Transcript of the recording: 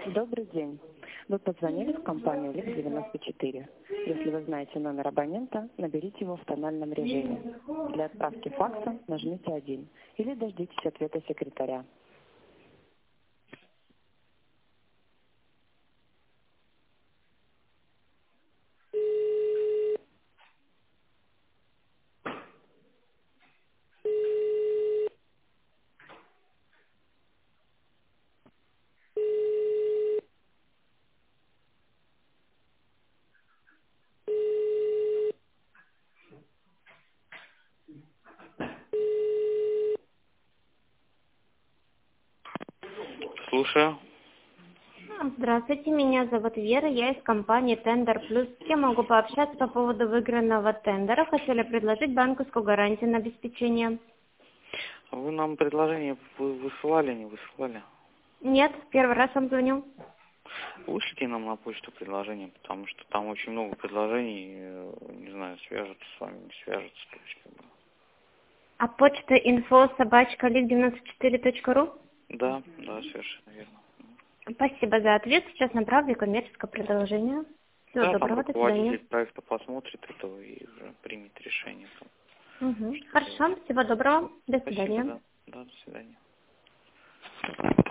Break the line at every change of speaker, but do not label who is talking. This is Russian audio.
Добрый день. Вы позвонили в компанию ЛИК-94. Если вы знаете номер абонента, наберите его в тональном режиме. Для отправки факса нажмите 1 или дождитесь ответа секретаря.
Слушаю.
Здравствуйте, меня зовут Вера, я из компании Tender Plus. Я могу пообщаться по поводу выигранного тендера. Хотели предложить банковскую гарантию на обеспечение.
Вы нам предложение высылали, не высылали?
Нет, первый раз вам звоню.
Вышлите нам на почту предложение, потому что там очень много предложений, не знаю, свяжутся с вами, не свяжутся. То есть, как бы.
А почта info@lig94.ru?
Да, совершенно верно.
Спасибо за ответ. Сейчас направлю коммерческое предложение. Всего
Да, там
доброго, до свидания.
руководитель проекта посмотрит этого и уже примет решение.
Хорошо, всего доброго, до
Спасибо,
свидания.
да, до свидания.